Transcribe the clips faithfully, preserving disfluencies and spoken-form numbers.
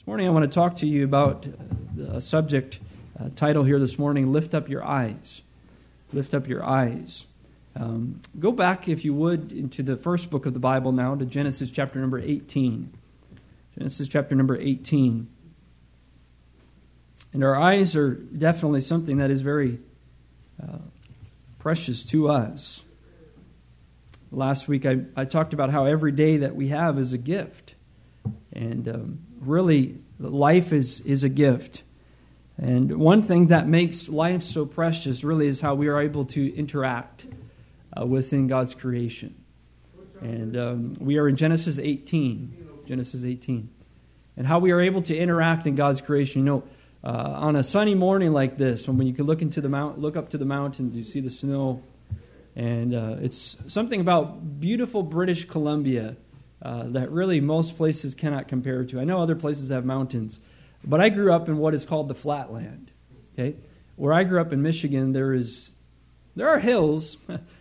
morning I want to talk to you about a subject uh, title here this morning, Lift Up Your Eyes. Lift Up Your Eyes. Um, go back, if you would, into the first book of the Bible now, to Genesis chapter number eighteen. Genesis chapter number eighteen. And our eyes are definitely something that is very uh, precious to us. Last week I, I talked about how every day that we have is a gift. And um, really, life is, is a gift. And one thing that makes life so precious really is how we are able to interact uh, within God's creation. And um, we are in Genesis eighteen. Genesis eighteen. And how we are able to interact in God's creation. You know, uh, on a sunny morning like this, when you can look into the mount, look up to the mountains, you see the snow. And uh, it's something about beautiful British Columbia uh, that really most places cannot compare to. I know other places have mountains, but I grew up in what is called the flatland. Okay, where I grew up in Michigan, there is there are hills,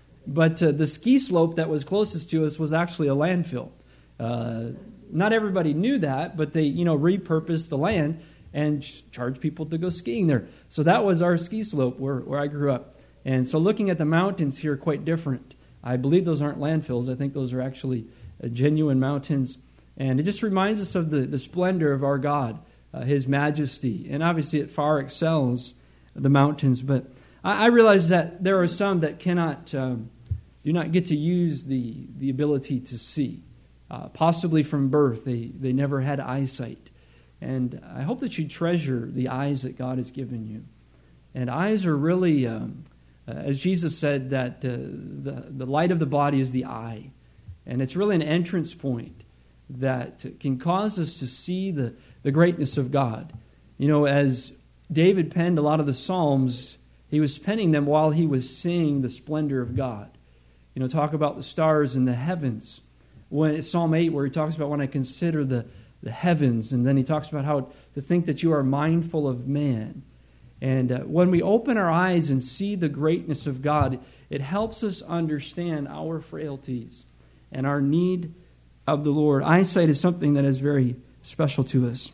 but uh, the ski slope that was closest to us was actually a landfill. Uh, not everybody knew that, but they you know repurposed the land and charged people to go skiing there. So that was our ski slope where where I grew up. And so looking at the mountains here are quite different. I believe those aren't landfills. I think those are actually uh, genuine mountains. And it just reminds us of the, the splendor of our God, uh, His majesty. And obviously it far excels the mountains. But I, I realize that there are some that cannot, um, do not get to use the, the ability to see. Uh, possibly from birth, they, they never had eyesight. And I hope that you treasure the eyes that God has given you. And eyes are really... Um, Uh, as Jesus said, that uh, the, the light of the body is the eye. And it's really an entrance point that can cause us to see the, the greatness of God. You know, as David penned a lot of the Psalms, he was penning them while he was seeing the splendor of God. You know, talk about the stars in the heavens. When it's Psalm eight, where he talks about when I consider the, the heavens, and then he talks about how to think that you are mindful of man. And uh, when we open our eyes and see the greatness of God, it helps us understand our frailties and our need of the Lord. Eyesight is something that is very special to us.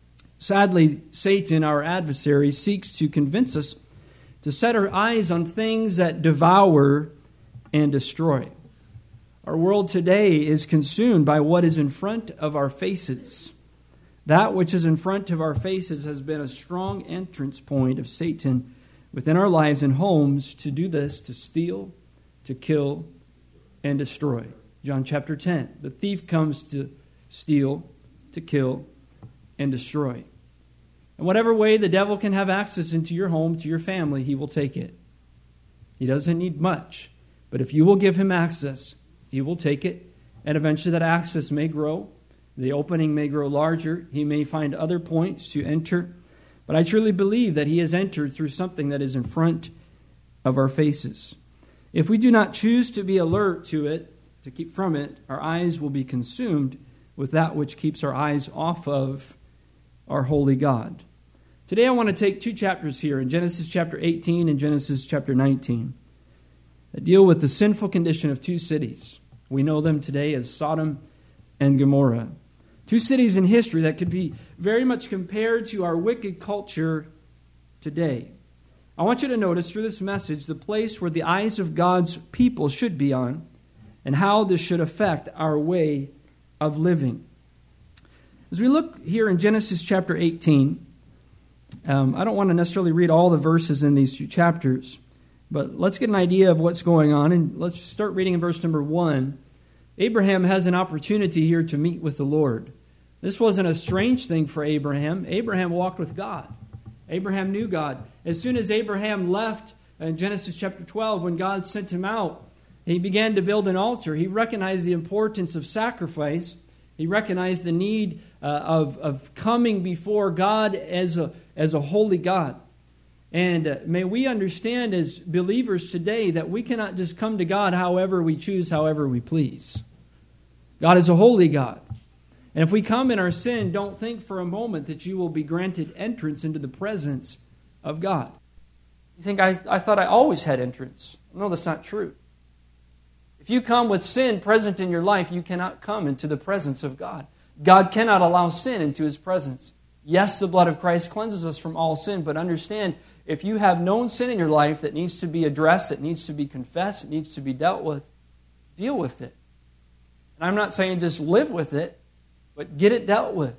Sadly, Satan, our adversary, seeks to convince us to set our eyes on things that devour and destroy. Our world today is consumed by what is in front of our faces. That which is in front of our faces has been a strong entrance point of Satan within our lives and homes to do this, to steal, to kill, and destroy. John chapter ten, the thief comes to steal, to kill, and destroy. In whatever way the devil can have access into your home, to your family, he will take it. He doesn't need much, but if you will give him access, he will take it, and eventually that access may grow. The opening may grow larger. He may find other points to enter. But I truly believe that he has entered through something that is in front of our faces. If we do not choose to be alert to it, to keep from it, our eyes will be consumed with that which keeps our eyes off of our holy God. Today I want to take two chapters here in Genesis chapter eighteen and Genesis chapter nineteen that deal with the sinful condition of two cities. We know them today as Sodom and Gomorrah. Two cities in history that could be very much compared to our wicked culture today. I want you to notice through this message the place where the eyes of God's people should be on and how this should affect our way of living. As we look here in Genesis chapter eighteen, um, I don't want to necessarily read all the verses in these two chapters, but let's get an idea of what's going on. And let's start reading in verse number one. Abraham has an opportunity here to meet with the Lord. This wasn't a strange thing for Abraham. Abraham walked with God. Abraham knew God. As soon as Abraham left in Genesis chapter twelve, when God sent him out, he began to build an altar. He recognized the importance of sacrifice. He recognized the need uh, of, of coming before God as a, as a holy God. And uh, may we understand as believers today that we cannot just come to God however we choose, however we please. God is a holy God. And if we come in our sin, don't think for a moment that you will be granted entrance into the presence of God. You think, I, I thought I always had entrance. No, that's not true. If you come with sin present in your life, you cannot come into the presence of God. God cannot allow sin into His presence. Yes, the blood of Christ cleanses us from all sin, but understand, if you have known sin in your life that needs to be addressed, it needs to be confessed, it needs to be dealt with, deal with it. And I'm not saying just live with it, but get it dealt with.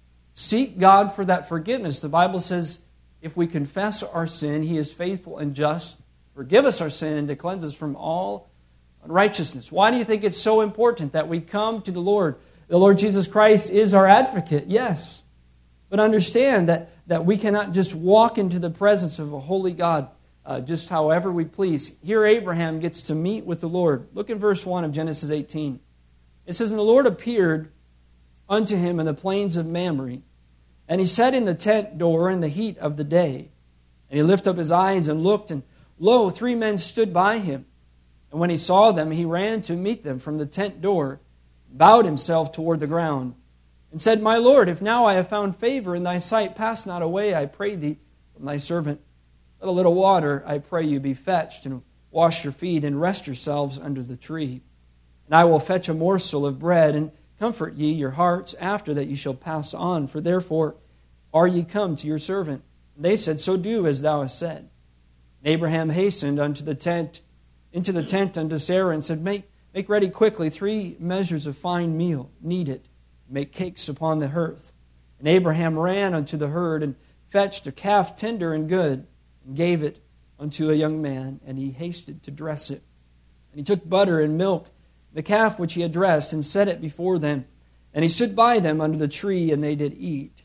Seek God for that forgiveness. The Bible says if we confess our sin, He is faithful and just, forgive us our sin, and to cleanse us from all unrighteousness. Why do you think it's so important that we come to the Lord? The Lord Jesus Christ is our advocate, yes. But understand that, that we cannot just walk into the presence of a holy God uh, just however we please. Here Abraham gets to meet with the Lord. Look in verse one of Genesis eighteen. It says, "And the Lord appeared unto him in the plains of Mamre, and he sat in the tent door in the heat of the day. And he lifted up his eyes and looked, and lo, three men stood by him. And when he saw them, he ran to meet them from the tent door, bowed himself toward the ground, and said, My Lord, if now I have found favor in thy sight, pass not away, I pray thee, from thy servant. Let a little water, I pray you, be fetched, and wash your feet, and rest yourselves under the tree. And I will fetch a morsel of bread, and comfort ye your hearts after that ye shall pass on, for therefore are ye come to your servant. And they said, So do as thou hast said. And Abraham hastened unto the tent, into the tent unto Sarah, and said, Make, make ready quickly three measures of fine meal, knead it, and make cakes upon the hearth. And Abraham ran unto the herd, and fetched a calf tender and good, and gave it unto a young man, and he hasted to dress it. And he took butter and milk, the calf which he had dressed, and set it before them. And he stood by them under the tree, and they did eat.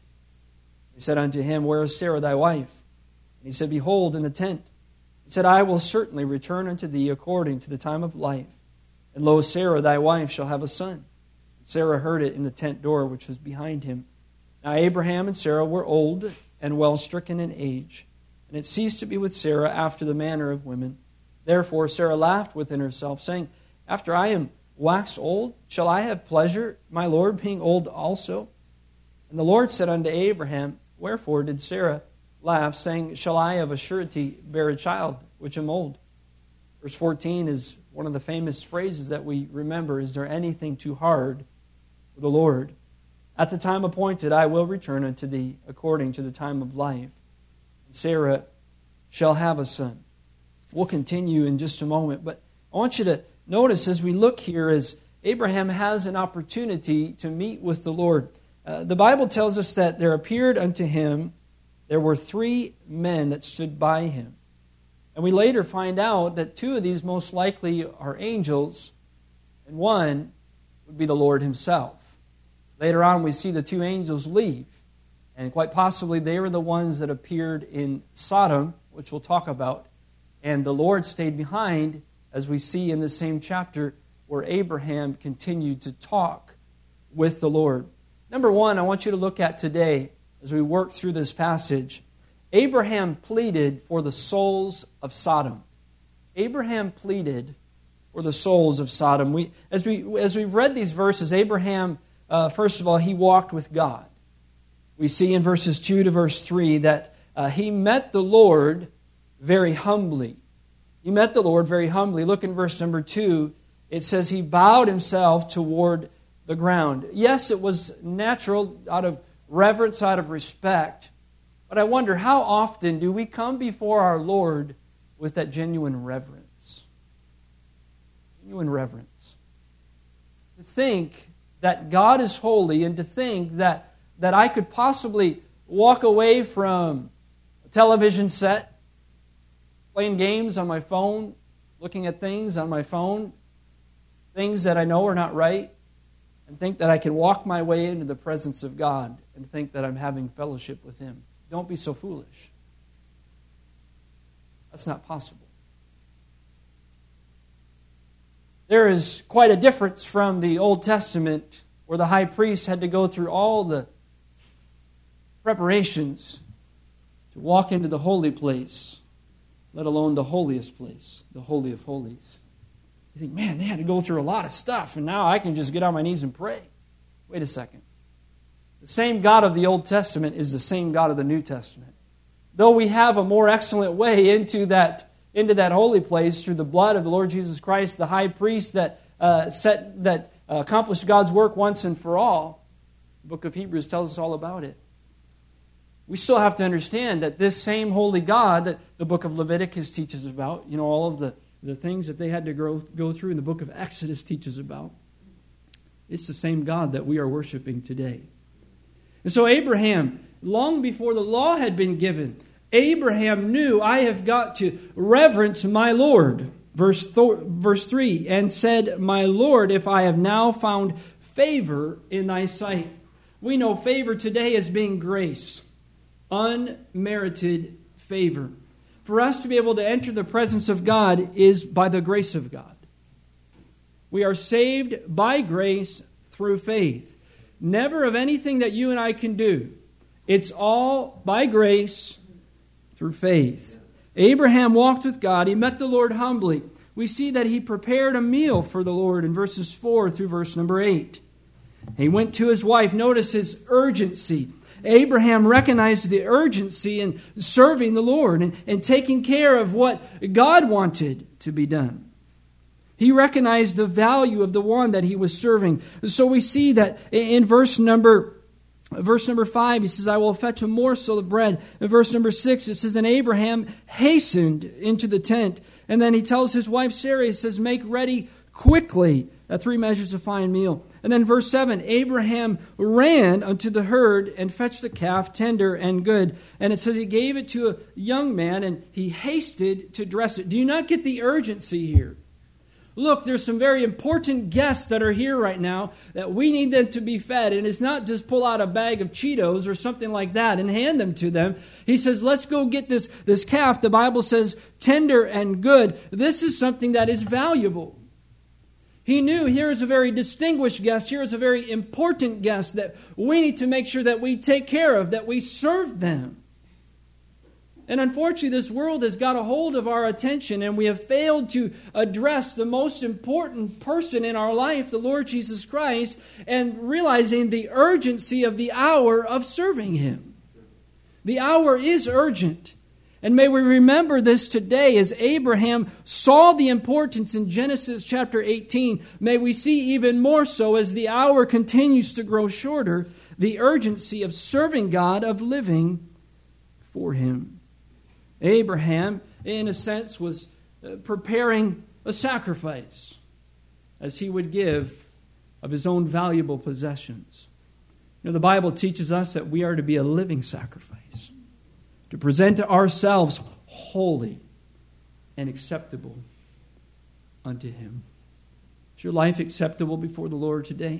He said unto him, Where is Sarah thy wife? And he said, Behold, in the tent. He said, I will certainly return unto thee according to the time of life. And lo, Sarah thy wife shall have a son. And Sarah heard it in the tent door which was behind him. Now Abraham and Sarah were old and well stricken in age, and it ceased to be with Sarah after the manner of women. Therefore Sarah laughed within herself, saying, After I am waxed old, shall I have pleasure, my Lord being old also? And the Lord said unto Abraham, Wherefore did Sarah laugh, saying, Shall I of a surety bear a child, which am old? Verse fourteen is one of the famous phrases that we remember. Is there anything too hard for the Lord? At the time appointed I will return unto thee according to the time of life. And Sarah shall have a son. We'll continue in just a moment, but I want you to notice as we look here, as Abraham has an opportunity to meet with the Lord. Uh, the Bible tells us that there appeared unto him, there were three men that stood by him. And we later find out that two of these most likely are angels, and one would be the Lord himself. Later on we see the two angels leave, and quite possibly they were the ones that appeared in Sodom, which we'll talk about, and the Lord stayed behind, as we see in the same chapter where Abraham continued to talk with the Lord. Number one, I want you to look at today as we work through this passage. Abraham pleaded for the souls of Sodom. Abraham pleaded for the souls of Sodom. We, as we as we've read these verses, Abraham, uh, first of all, he walked with God. We see in verses two to verse three that uh, he met the Lord very humbly. He met the Lord very humbly. Look in verse number two. It says he bowed himself toward the ground. Yes, it was natural, out of reverence, out of respect. But I wonder, how often do we come before our Lord with that genuine reverence? Genuine reverence. To think that God is holy, and to think that, that I could possibly walk away from a television set, playing games on my phone, looking at things on my phone, things that I know are not right, and think that I can walk my way into the presence of God and think that I'm having fellowship with Him. Don't be so foolish. That's not possible. There is quite a difference from the Old Testament, where the high priest had to go through all the preparations to walk into the holy place, let alone the holiest place, the Holy of Holies. You think, man, they had to go through a lot of stuff, and now I can just get on my knees and pray. Wait a second. The same God of the Old Testament is the same God of the New Testament. Though we have a more excellent way into that, into that holy place through the blood of the Lord Jesus Christ, the high priest that uh, set that uh, accomplished God's work once and for all, the book of Hebrews tells us all about it. we still have to understand that this same holy God that the book of Leviticus teaches about, you know, all of the, the things that they had to go, go through in the book of Exodus teaches about, it's the same God that we are worshiping today. And so Abraham, long before the law had been given, Abraham knew, I have got to reverence my Lord. Verse, th- verse three, and said, my Lord, if I have now found favor in thy sight. We know favor today as being grace. Unmerited favor. For us to be able to enter the presence of God is by the grace of God. We are saved by grace through faith. Never of anything that you and I can do. It's all by grace through faith. Abraham walked with God. He met the Lord humbly. We see that he prepared a meal for the Lord in verses four through verse number eight. He went to his wife. Notice his urgency. Abraham recognized the urgency in serving the Lord and, and taking care of what God wanted to be done. He recognized the value of the one that he was serving. So we see that in verse number Verse number five, he says, I will fetch a morsel of bread. In verse number six, it says, and Abraham hastened into the tent. And then he tells his wife Sarah, he says, make ready quickly uh, three measures of fine meal. And then verse seven, Abraham ran unto the herd and fetched the calf tender and good. And it says he gave it to a young man and he hasted to dress it. Do you not get the urgency here? Look, there's some very important guests that are here right now that we need them to be fed. And it's not just pull out a bag of Cheetos or something like that and hand them to them. He says, let's go get this, this calf. The Bible says tender and good. This is something that is valuable. He knew here is a very distinguished guest. Here is a very important guest that we need to make sure that we take care of, that we serve them. And unfortunately, this world has got a hold of our attention, and we have failed to address the most important person in our life, the Lord Jesus Christ, and realizing the urgency of the hour of serving Him. The hour is urgent. And may we remember this today as Abraham saw the importance in Genesis chapter eighteen. May we see even more so as the hour continues to grow shorter, the urgency of serving God, of living for Him. Abraham, in a sense, was preparing a sacrifice as he would give of his own valuable possessions. You know, the Bible teaches us that we are to be a living sacrifice, to present ourselves holy and acceptable unto Him. Is your life acceptable before the Lord today?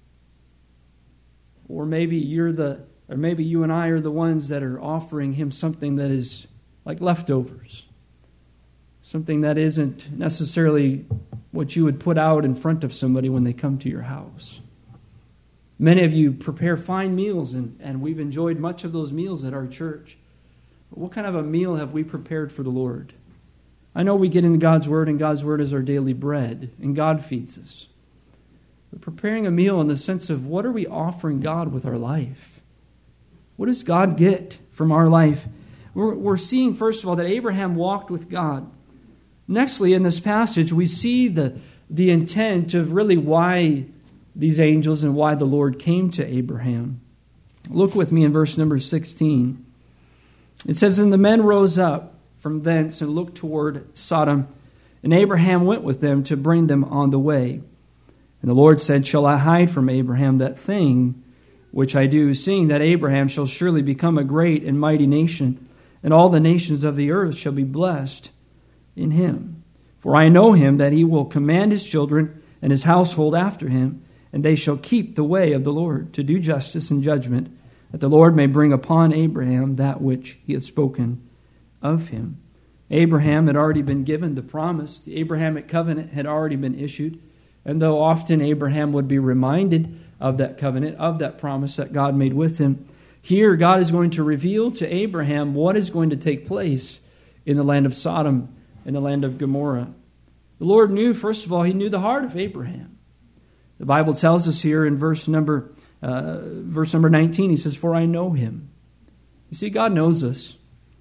Or maybe you're the, or maybe you and I are the ones that are offering Him something that is like leftovers. Something that isn't necessarily what you would put out in front of somebody when they come to your house. Many of you prepare fine meals, and, and we've enjoyed much of those meals at our church. But what kind of a meal have we prepared for the Lord? I know we get into God's Word, and God's Word is our daily bread, and God feeds us. But preparing a meal in the sense of what are we offering God with our life? What does God get from our life? We're, we're seeing, first of all, that Abraham walked with God. Nextly, in this passage, we see the, the intent of really why these angels and why the Lord came to Abraham. Look with me in verse number sixteen. It says, and the men rose up from thence and looked toward Sodom, and Abraham went with them to bring them on the way. And the Lord said, shall I hide from Abraham that thing which I do, seeing that Abraham shall surely become a great and mighty nation, and all the nations of the earth shall be blessed in him. For I know him that he will command his children and his household after him, and they shall keep the way of the Lord, to do justice and judgment, that the Lord may bring upon Abraham that which he had spoken of him. Abraham had already been given the promise. The Abrahamic covenant had already been issued. And though often Abraham would be reminded of that covenant, of that promise that God made with him, here, God is going to reveal to Abraham what is going to take place in the land of Sodom, in the land of Gomorrah. The Lord knew, first of all, He knew the heart of Abraham. The Bible tells us here in verse number uh, verse number nineteen, He says, for I know him. You see, God knows us.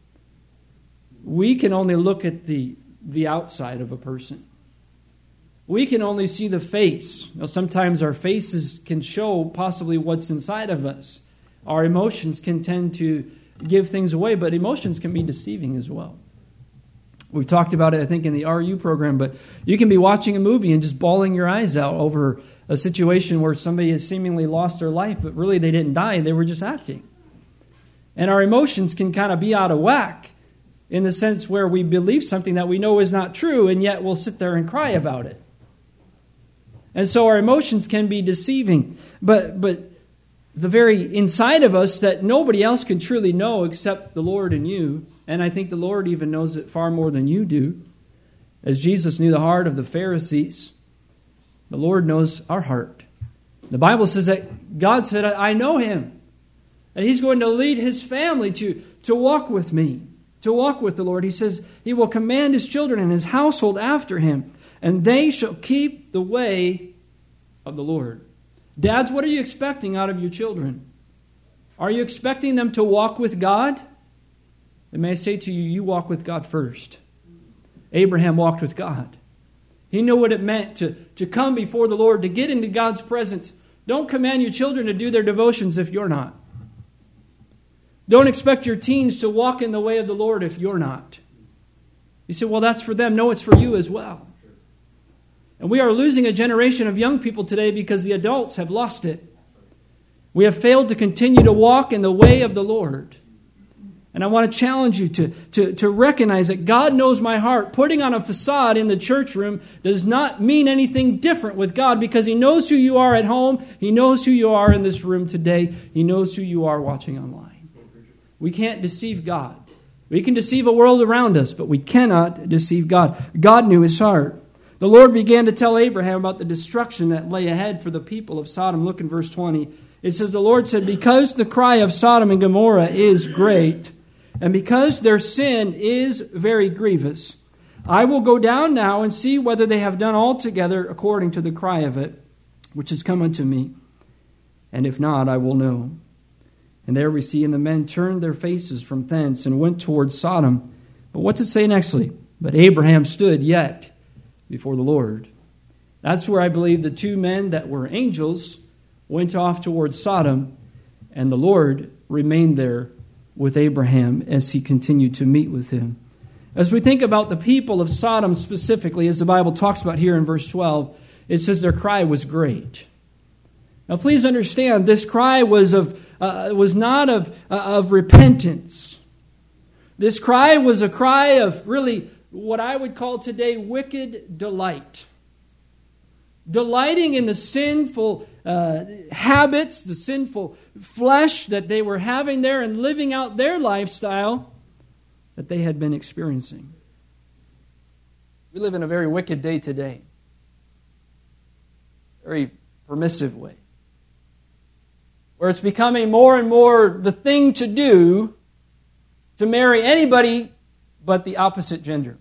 We can only look at the, the outside of a person. We can only see the face. Now, sometimes our faces can show possibly what's inside of us. Our emotions can tend to give things away, but emotions can be deceiving as well. We've talked about it, I think, in the R U program, but you can be watching a movie and just bawling your eyes out over a situation where somebody has seemingly lost their life, but really they didn't die, they were just acting. And our emotions can kind of be out of whack in the sense where we believe something that we know is not true, and yet we'll sit there and cry about it. And so our emotions can be deceiving, but but the very inside of us that nobody else can truly know except the Lord and you, and I think the Lord even knows it far more than you do. As Jesus knew the heart of the Pharisees, the Lord knows our heart. The Bible says that God said, I know him, and he's going to lead his family to, to walk with me, to walk with the Lord. He says he will command his children and his household after him, and they shall keep the way of the Lord. Dads, what are you expecting out of your children? Are you expecting them to walk with God? And may I say to you, you walk with God first. Abraham walked with God. He knew what it meant to, to come before the Lord, to get into God's presence. Don't command your children to do their devotions if you're not. Don't expect your teens to walk in the way of the Lord if you're not. You say, well, that's for them. No, it's for you as well. And we are losing a generation of young people today because the adults have lost it. We have failed to continue to walk in the way of the Lord. And I want to challenge you to, to, to recognize that God knows my heart. Putting on a facade in the church room does not mean anything different with God, because He knows who you are at home. He knows who you are in this room today. He knows who you are watching online. We can't deceive God. We can deceive a world around us, but we cannot deceive God. God knew his heart. The Lord began to tell Abraham about the destruction that lay ahead for the people of Sodom. Look in verse twenty. It says, the Lord said, because the cry of Sodom and Gomorrah is great, and because their sin is very grievous, I will go down now and see whether they have done altogether according to the cry of it, which has come unto me. And if not, I will know. And there we see, and the men turned their faces from thence and went towards Sodom. But what's it say nextly? But Abraham stood yet before the Lord. That's where I believe the two men that were angels went off towards Sodom, and the Lord remained there with Abraham as he continued to meet with him. As we think about the people of Sodom specifically, as the Bible talks about here in verse twelve, it says their cry was great. Now please understand, this cry was of uh, was not of, uh, of repentance. This cry was a cry of really what I would call today wicked delight. Delighting in the sinful uh, habits, the sinful flesh that they were having there and living out their lifestyle that they had been experiencing. We live in a very wicked day today. Very permissive way. Where it's becoming more and more the thing to do to marry anybody but the opposite gender.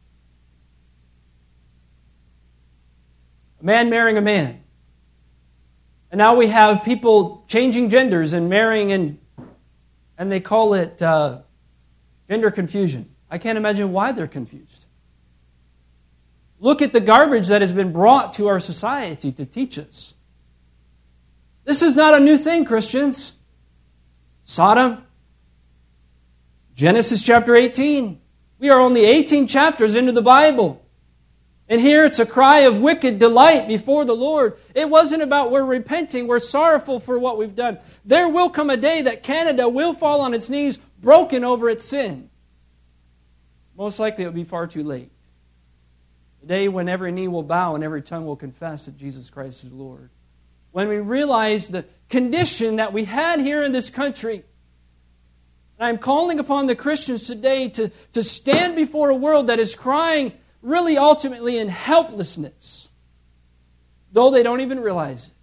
A man marrying a man. And now we have people changing genders and marrying, and and they call it uh, gender confusion. I can't imagine why they're confused. Look at the garbage that has been brought to our society to teach us. This is not a new thing, Christians. Sodom, Genesis chapter eighteen. We are only eighteen chapters into the Bible. And here it's a cry of wicked delight before the Lord. It wasn't about we're repenting, we're sorrowful for what we've done. There will come a day that Canada will fall on its knees, broken over its sin. Most likely it will be far too late. The day when every knee will bow and every tongue will confess that Jesus Christ is Lord. When we realize the condition that we had here in this country. And I'm calling upon the Christians today to, to stand before a world that is crying really ultimately in helplessness, though they don't even realize it.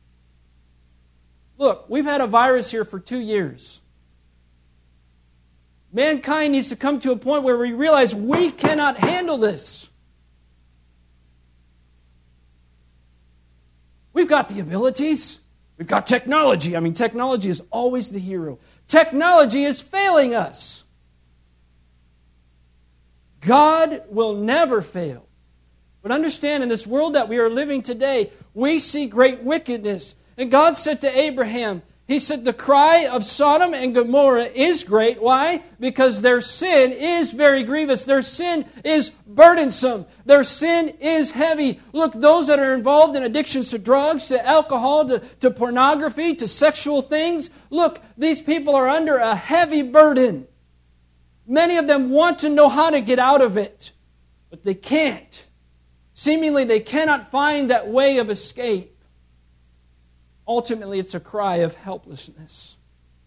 Look, we've had a virus here for two years. Mankind needs to come to a point where we realize we cannot handle this. We've got the abilities. We've got technology. I mean, technology is always the hero. Technology is failing us. God will never fail. But understand, in this world that we are living today, we see great wickedness. And God said to Abraham, He said the cry of Sodom and Gomorrah is great. Why? Because their sin is very grievous. Their sin is burdensome. Their sin is heavy. Look, those that are involved in addictions to drugs, to alcohol, to, to pornography, to sexual things, look, these people are under a heavy burden. Many of them want to know how to get out of it, but they can't. Seemingly, they cannot find that way of escape. Ultimately, it's a cry of helplessness.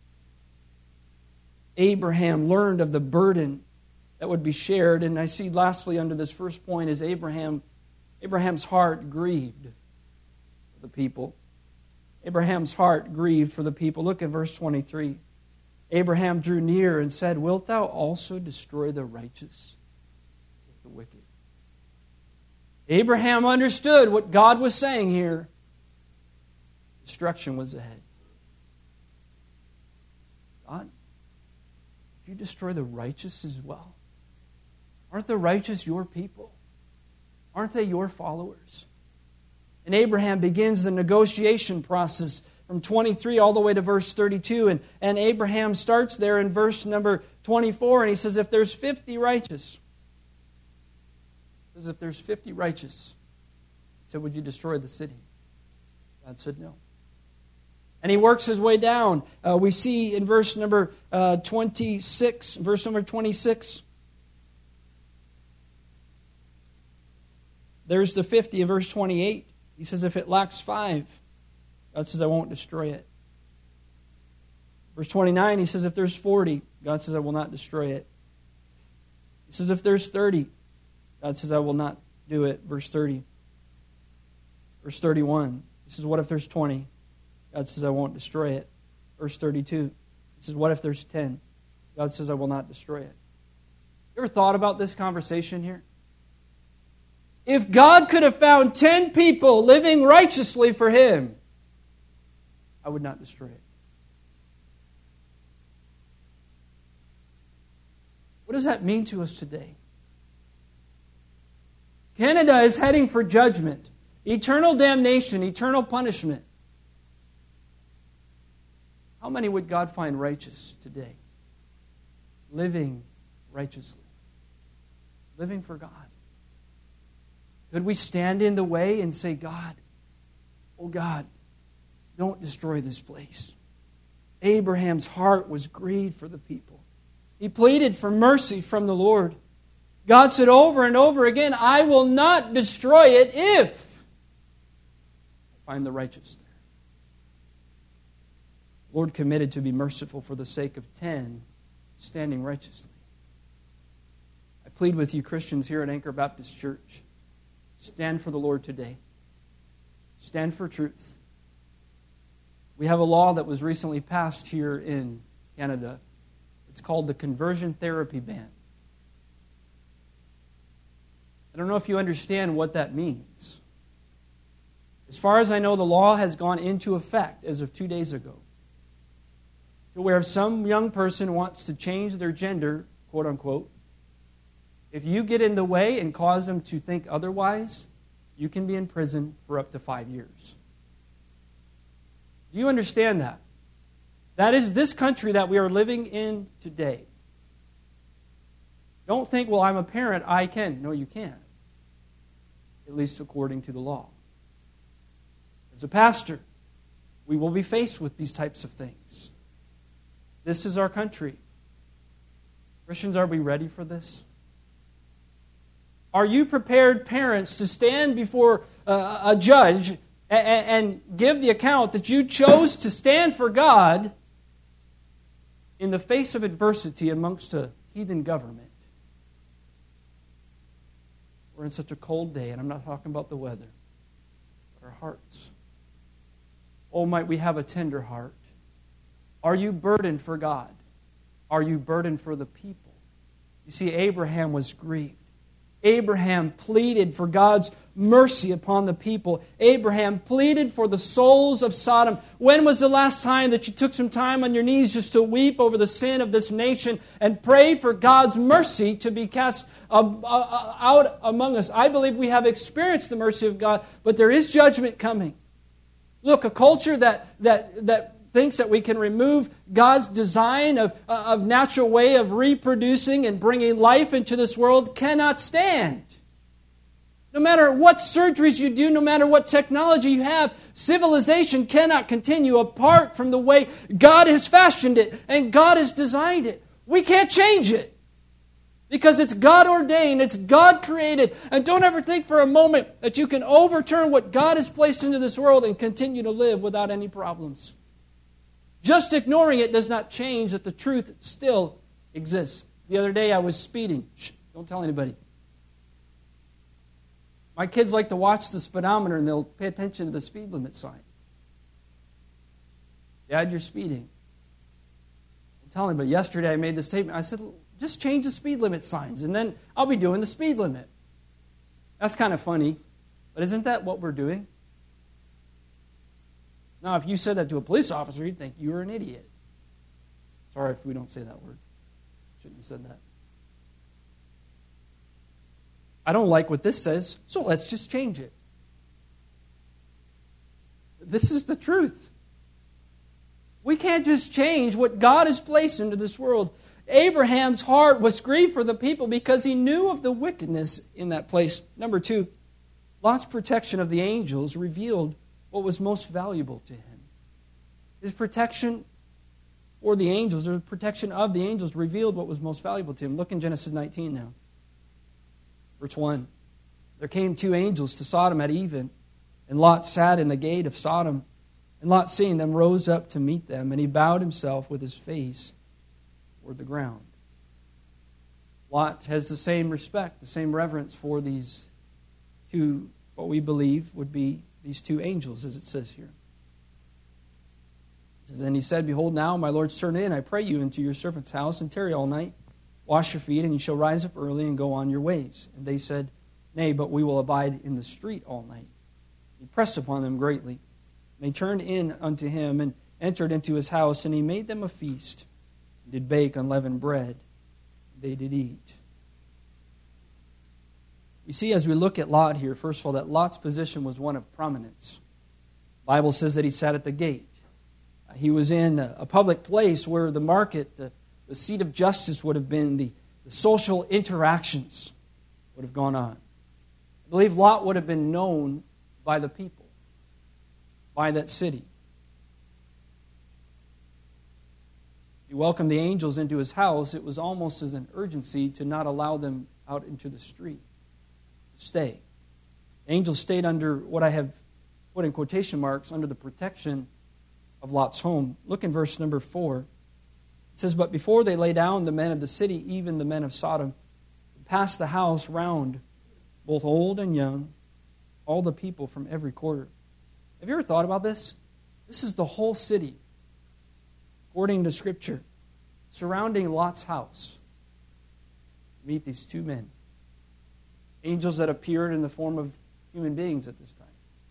Abraham learned of the burden that would be shared. And I see lastly under this first point is Abraham, Abraham's heart grieved for the people. Abraham's heart grieved for the people. Look at verse twenty-three. Abraham drew near and said, "Wilt thou also destroy the righteous with the wicked?" Abraham understood what God was saying here. Destruction was ahead. God, if you destroy the righteous as well, aren't the righteous your people? Aren't they your followers? And Abraham begins the negotiation process from twenty-three all the way to verse thirty-two. And, and Abraham starts there in verse number twenty-four, and he says, if there's fifty righteous, he says, if there's fifty righteous, he said, would you destroy the city? God said no. And he works his way down. Uh, we see in verse number uh, twenty-six, verse number twenty-six, there's the fifty in verse twenty-eight. He says, if it lacks five, God says, I won't destroy it. Verse twenty-nine, he says, if there's forty, God says, I will not destroy it. He says, if there's thirty, God says, I will not do it. Verse thirty. Verse thirty-one, he says, what if there's twenty? God says, I won't destroy it. Verse thirty-two, he says, what if there's ten? God says, I will not destroy it. You ever thought about this conversation here? If God could have found ten people living righteously for Him, I would not destroy it. What does that mean to us today? Canada is heading for judgment, eternal damnation, eternal punishment. How many would God find righteous today? Living righteously. Living for God. Could we stand in the way and say, God, oh God, don't destroy this place. Abraham's heart was grieved for the people. He pleaded for mercy from the Lord. God said over and over again, I will not destroy it if I find the righteous there. The Lord committed to be merciful for the sake of ten standing righteously. I plead with you Christians here at Anchor Baptist Church, stand for the Lord today. Stand for truth. We have a law that was recently passed here in Canada. It's called the conversion therapy ban. I don't know if you understand what that means. As far as I know, the law has gone into effect as of two days ago. To where if some young person wants to change their gender, quote unquote, if you get in the way and cause them to think otherwise, you can be in prison for up to five years. Do you understand that? That is this country that we are living in today. Don't think, well, I'm a parent, I can. No, you can't. At least according to the law. As a pastor, we will be faced with these types of things. This is our country. Christians, are we ready for this? Are you prepared, parents, to stand before uh, a judge and, and give the account that you chose to stand for God in the face of adversity amongst a heathen government? We're in such a cold day, and I'm not talking about the weather, but our hearts. Oh, might we have a tender heart. Are you burdened for God? Are you burdened for the people? You see, Abraham was grieved. Abraham pleaded for God's mercy upon the people. Abraham pleaded for the souls of Sodom. When was the last time that you took some time on your knees just to weep over the sin of this nation and pray for God's mercy to be cast out among us? I believe we have experienced the mercy of God, but there is judgment coming. Look, a culture that that that thinks that we can remove God's design of, of natural way of reproducing and bringing life into this world cannot stand. No matter what surgeries you do, no matter what technology you have, civilization cannot continue apart from the way God has fashioned it and God has designed it. We can't change it because it's God ordained, it's God created. And don't ever think for a moment that you can overturn what God has placed into this world and continue to live without any problems. Just ignoring it does not change that the truth still exists. The other day I was speeding. Shh, don't tell anybody. My kids like to watch the speedometer and they'll pay attention to the speed limit sign. Dad, you're speeding. I'm telling them, but yesterday I made this statement. I said, just change the speed limit signs and then I'll be doing the speed limit. That's kind of funny, but isn't that what we're doing? Now, if you said that to a police officer, he'd think you were an idiot. Sorry if we don't say that word. Shouldn't have said that. I don't like what this says, so let's just change it. This is the truth. We can't just change what God has placed into this world. Abraham's heart was grieved for the people because he knew of the wickedness in that place. Number two, Lot's protection of the angels revealed what was most valuable to him. His protection for the angels, or protection of the angels, revealed what was most valuable to him. Look in Genesis nineteen now. Verse one. There came two angels to Sodom at even, and Lot sat in the gate of Sodom. And Lot, seeing them, rose up to meet them, and he bowed himself with his face toward the ground. Lot has the same respect, the same reverence for these two, what we believe would be these two angels, as it says here. It says, and he said, behold, now, my Lord, turn in, I pray you, into your servant's house, and tarry all night. Wash your feet, and you shall rise up early and go on your ways. And they said, nay, but we will abide in the street all night. He pressed upon them greatly. And they turned in unto him, and entered into his house, and he made them a feast, and did bake unleavened bread. They did eat. You see, as we look at Lot here, first of all, that Lot's position was one of prominence. The Bible says that he sat at the gate. He was in a public place where the market, the, the seat of justice would have been, the, the social interactions would have gone on. I believe Lot would have been known by the people, by that city. He welcomed the angels into his house. It was almost as an urgency to not allow them out into the street. Stay. Angels stayed under what I have put in quotation marks, under the protection of Lot's home. Look in verse number four. It says, but before they lay down, the men of the city, even the men of Sodom, passed the house round, both old and young, all the people from every quarter. Have you ever thought about this? This is the whole city, according to Scripture, surrounding Lot's house. Meet these two men. Angels that appeared in the form of human beings at this time.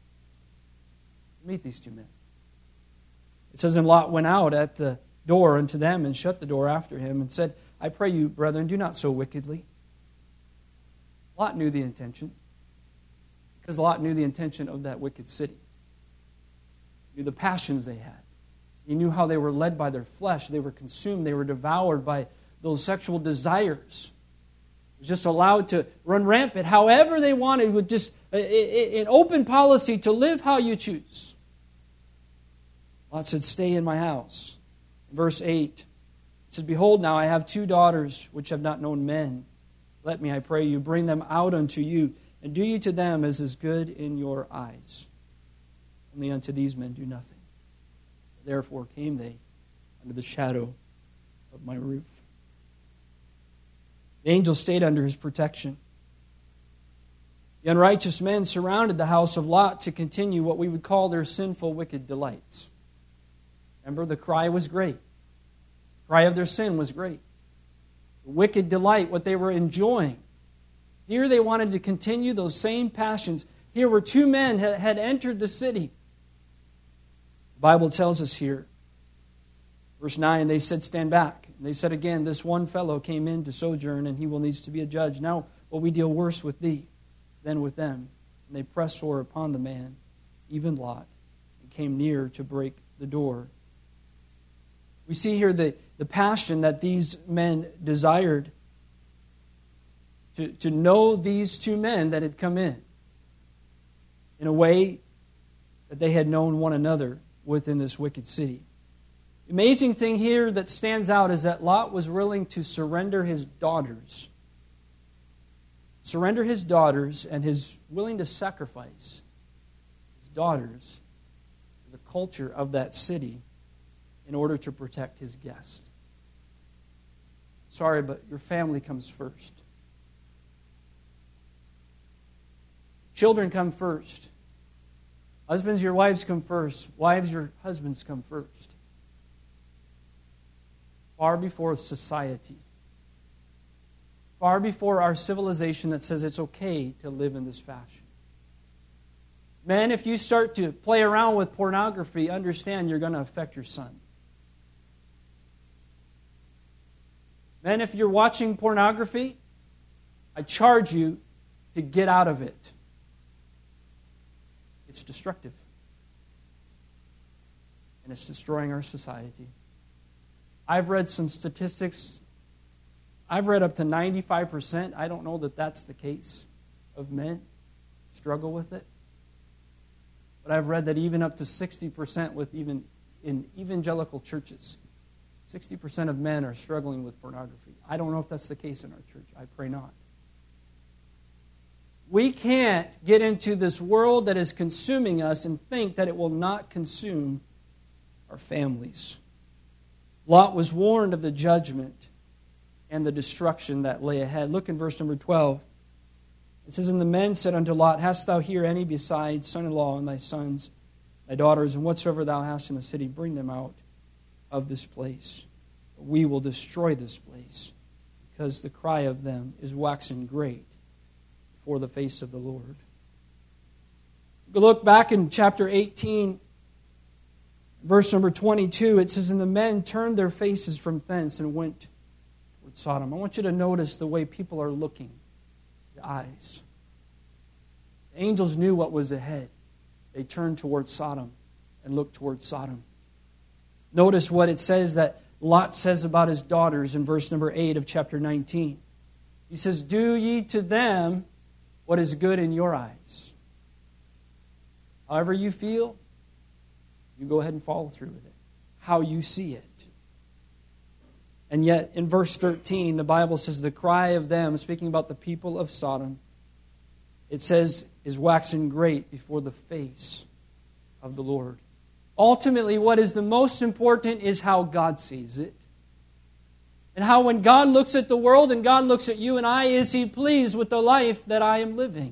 Meet these two men. It says, and Lot went out at the door unto them and shut the door after him and said, I pray you, brethren, do not so wickedly. Lot knew the intention, because Lot knew the intention of that wicked city. He knew the passions they had. He knew how they were led by their flesh. They were consumed. They were devoured by those sexual desires. Was just allowed to run rampant however they wanted, with just an open policy to live how you choose. Lot said, stay in my house. In verse eight, it says, behold, now I have two daughters which have not known men. Let me, I pray you, bring them out unto you, and do ye to them as is good in your eyes. Only unto these men do nothing. Therefore came they under the shadow of my roof. The angel stayed under his protection. The unrighteous men surrounded the house of Lot to continue what we would call their sinful, wicked delights. Remember, the cry was great. The cry of their sin was great. The wicked delight, what they were enjoying. Here they wanted to continue those same passions. Here were two men that had entered the city. The Bible tells us here, verse nine, they said, stand back. And they said again, this one fellow came in to sojourn, and he will needs to be a judge. Now will we deal worse with thee than with them. And they pressed sore upon the man, even Lot, and came near to break the door We see here the, the passion that these men desired to, to know these two men that had come in in a way that they had known one another within this wicked city. The amazing thing here that stands out is that Lot was willing to surrender his daughters. Surrender his daughters and his willing to sacrifice his daughters to the culture of that city in order to protect his guest. Sorry, but your family comes first. Children come first. Husbands, your wives come first. Wives, your husbands come first. Far before society. Far before our civilization that says it's okay to live in this fashion. Men, if you start to play around with pornography, understand you're going to affect your son. Men, if you're watching pornography, I charge you to get out of it. It's destructive. And it's destroying our society. I've read some statistics. I've read up to ninety-five percent. I don't know that that's the case of men struggle with it. But I've read that even up to sixty percent with even in evangelical churches. sixty percent of men are struggling with pornography. I don't know if that's the case in our church. I pray not. We can't get into this world that is consuming us and think that it will not consume our families. Lot was warned of the judgment and the destruction that lay ahead. Look in verse number twelve. It says, "And the men said unto Lot, Hast thou here any besides son-in-law and thy sons, thy daughters, and whatsoever thou hast in the city, bring them out of this place. We will destroy this place, because the cry of them is waxen great before the face of the Lord." Look back in chapter eighteen, verse number twenty-two. It says, "And the men turned their faces from thence and went toward Sodom." I want you to notice the way people are looking. The eyes. The angels knew what was ahead. They turned toward Sodom and looked toward Sodom. Notice what it says that Lot says about his daughters in verse number eight of chapter nineteen. He says, "Do ye to them what is good in your eyes." However you feel, you go ahead and follow through with it. How you see it. And yet, in verse thirteen, the Bible says, "The cry of them," speaking about the people of Sodom, it says, "is waxen great before the face of the Lord." Ultimately, what is the most important is how God sees it. And how when God looks at the world and God looks at you and I, is He pleased with the life that I am living?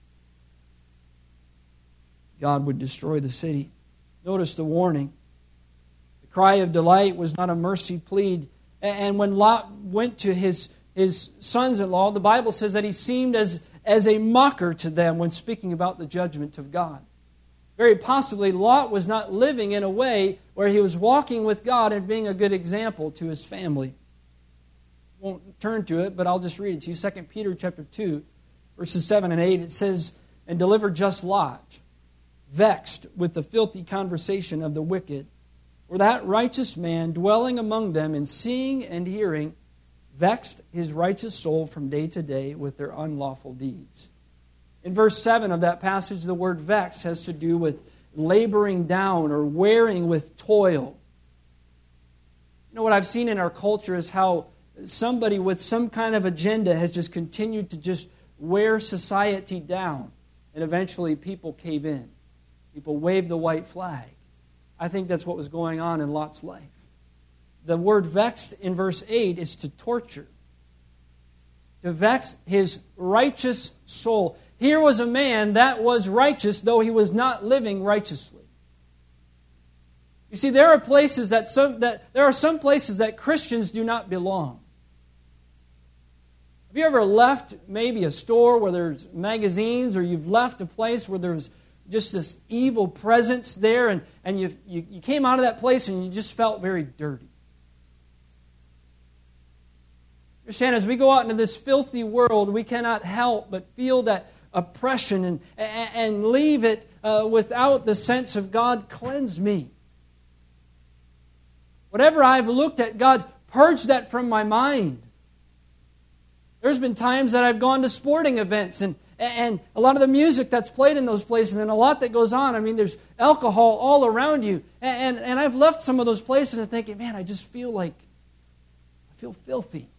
God would destroy the city. Notice the warning. The cry of delight was not a mercy plead. And when Lot went to his, his sons-in-law, the Bible says that he seemed as, as a mocker to them when speaking about the judgment of God. Very possibly, Lot was not living in a way where he was walking with God and being a good example to his family. I won't turn to it, but I'll just read it to you. Second Peter chapter two, verses seven and eight, it says, "And deliver just Lot, vexed with the filthy conversation of the wicked, for that righteous man dwelling among them and seeing and hearing, vexed his righteous soul from day to day with their unlawful deeds." In verse seven of that passage, the word vex has to do with laboring down or wearing with toil. You know, what I've seen in our culture is how somebody with some kind of agenda has just continued to just wear society down. And eventually people cave in. People wave the white flag. I think that's what was going on in Lot's life. The word vexed in verse eight is to torture. To vex his righteous soul. Here was a man that was righteous, though he was not living righteously. You see, there are places that some that there are some places that Christians do not belong. Have you ever left maybe a store where there's magazines, or you've left a place where there's just this evil presence there, and, and you, you, you came out of that place and you just felt very dirty? Understand, as we go out into this filthy world, we cannot help but feel that oppression and, and leave it uh, without the sense of, God, cleanse me. Whatever I've looked at, God, purge that from my mind. There's been times that I've gone to sporting events and, and a lot of the music that's played in those places and a lot that goes on. I mean, there's alcohol all around you. And, and, and I've left some of those places and thinking, man, I just feel like, I feel filthy.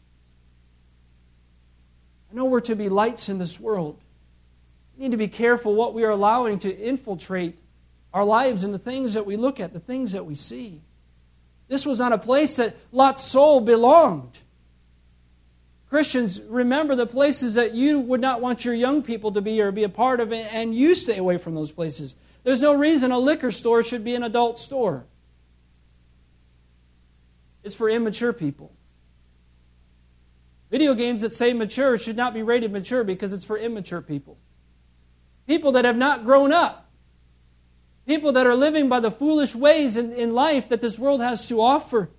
I know we're to be lights in this world. We need to be careful what we are allowing to infiltrate our lives and the things that we look at, the things that we see. This was not a place that Lot's soul belonged. Christians, remember the places that you would not want your young people to be or be a part of, and you stay away from those places. There's no reason a liquor store should be an adult store. It's for immature people. Video games that say mature should not be rated mature because it's for immature people. People that have not grown up. People that are living by the foolish ways in, in life that this world has to offer.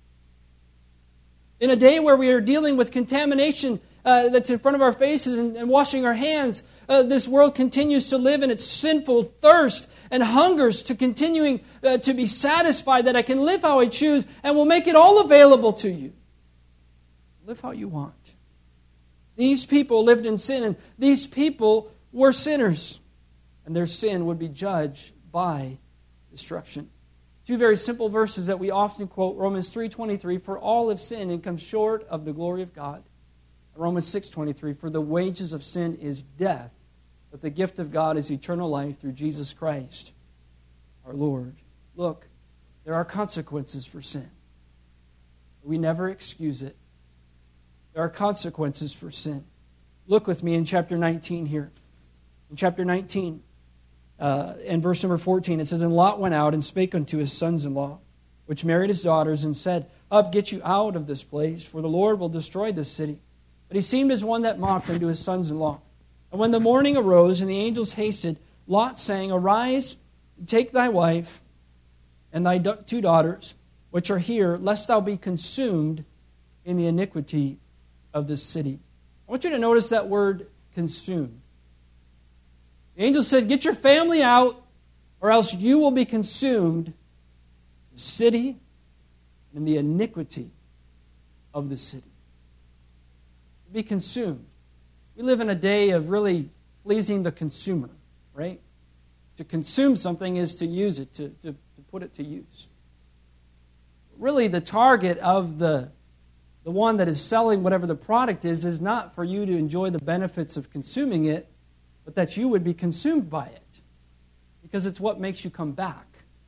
In a day where we are dealing with contamination uh, that's in front of our faces and, and washing our hands, uh, this world continues to live in its sinful thirst and hungers to continuing uh, to be satisfied that I can live how I choose and will make it all available to you. Live how you want. These people lived in sin, and these people were sinners, and their sin would be judged by destruction. Two very simple verses that we often quote, Romans three twenty-three, for all have sinned and come short of the glory of God. Romans six twenty-three, for the wages of sin is death, but the gift of God is eternal life through Jesus Christ, our Lord. Look, there are consequences for sin. We never excuse it. There are consequences for sin. Look with me in chapter nineteen here. In chapter nineteen, uh, in verse number fourteen, it says, and Lot went out and spake unto his sons-in-law, which married his daughters, and said, up, get you out of this place, for the Lord will destroy this city. But he seemed as one that mocked unto his sons-in-law. And when the morning arose, and the angels hasted, Lot saying, arise, take thy wife, and thy two daughters, which are here, lest thou be consumed in the iniquity of this city. I want you to notice that word, consumed. The angel said, get your family out, or else you will be consumed in the city and the iniquity of the city. Be consumed. We live in a day of really pleasing the consumer, right? To consume something is to use it, to, to, to put it to use. Really, the target of the, the one that is selling whatever the product is, is not for you to enjoy the benefits of consuming it, but that you would be consumed by it. Because it's what makes you come back.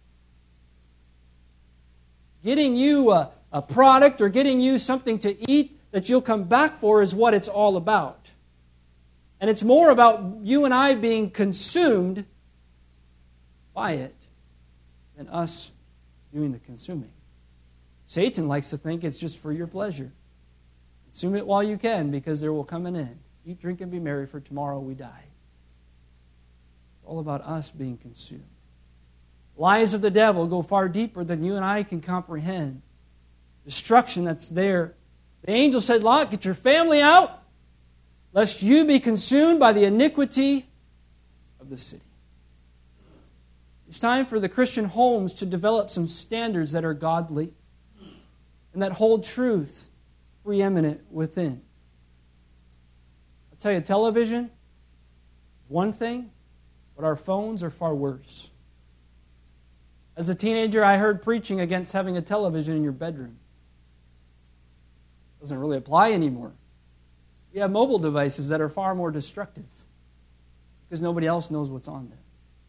Getting you a, a product or getting you something to eat that you'll come back for is what it's all about. And it's more about you and I being consumed by it than us doing the consuming. Satan likes to think it's just for your pleasure. Consume it while you can, because there will come an end. Eat, drink, and be merry, for tomorrow we die. It's all about us being consumed. Lies of the devil go far deeper than you and I can comprehend. Destruction that's there. The angel said, Lot, get your family out, lest you be consumed by the iniquity of the city. It's time for the Christian homes to develop some standards that are godly and that hold truth preeminent within. I'll tell you, television is one thing, but our phones are far worse. As a teenager, I heard preaching against having a television in your bedroom. Doesn't really apply anymore. We have mobile devices that are far more destructive because nobody else knows what's on them.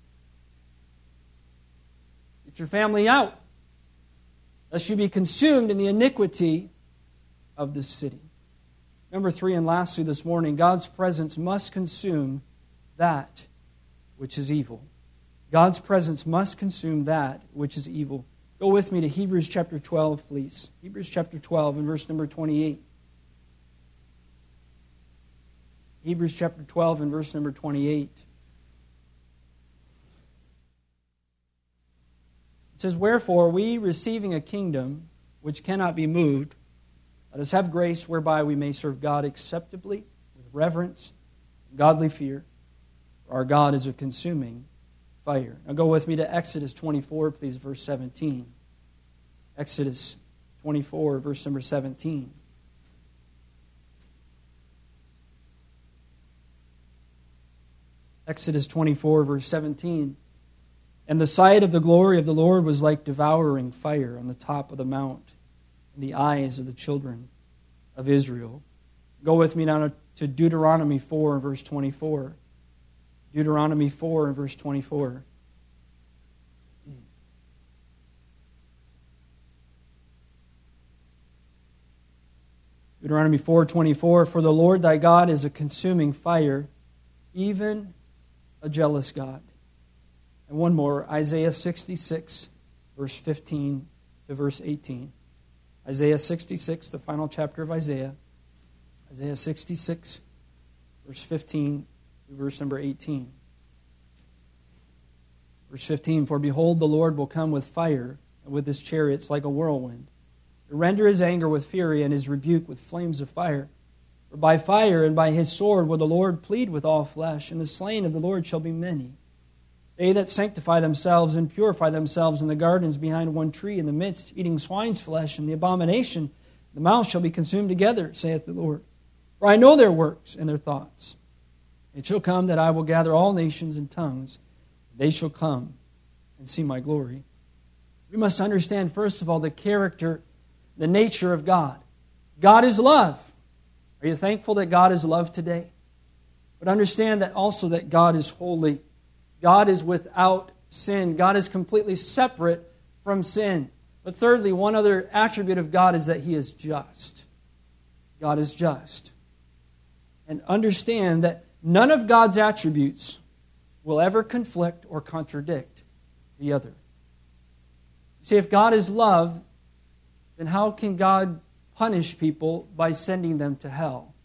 Get your family out, lest you be consumed in the iniquity of this city. Number three, and lastly this morning, God's presence must consume that which is evil. God's presence must consume that which is evil. Go with me to Hebrews chapter twelve, please. Hebrews chapter twelve and verse number twenty-eight. Hebrews chapter twelve and verse number twenty-eight. It says, wherefore we, receiving a kingdom which cannot be moved, let us have grace whereby we may serve God acceptably, with reverence and godly fear. For our God is a consuming fire. Now go with me to Exodus twenty-four, please, verse seventeen. Exodus twenty-four, verse number seventeen. Exodus twenty-four, verse seventeen. And the sight of the glory of the Lord was like devouring fire on the top of the mount in the eyes of the children of Israel. Go with me now to Deuteronomy four, verse twenty-four. Deuteronomy four, verse twenty-four. Deuteronomy four twenty-four, for the Lord thy God is a consuming fire, even a jealous God. And one more, Isaiah sixty-six, verse fifteen to verse eighteen. Isaiah sixty-six, the final chapter of Isaiah. Isaiah sixty-six, verse fifteen to verse number eighteen. Verse fifteen, for behold, the Lord will come with fire, and with his chariots like a whirlwind, to render his anger with fury and his rebuke with flames of fire. For by fire and by his sword will the Lord plead with all flesh, and the slain of the Lord shall be many. They that sanctify themselves and purify themselves in the gardens behind one tree in the midst, eating swine's flesh and the abomination, the mouth shall be consumed together, saith the Lord. For I know their works and their thoughts. It shall come that I will gather all nations and tongues. They shall come and see my glory. We must understand, first of all, the character, the nature of God. God is love. Are you thankful that God is love today? But understand that also that God is holy. God is without sin. God is completely separate from sin. But thirdly, one other attribute of God is that He is just. God is just. And understand that none of God's attributes will ever conflict or contradict the other. See, if God is love, then how can God punish people by sending them to hell?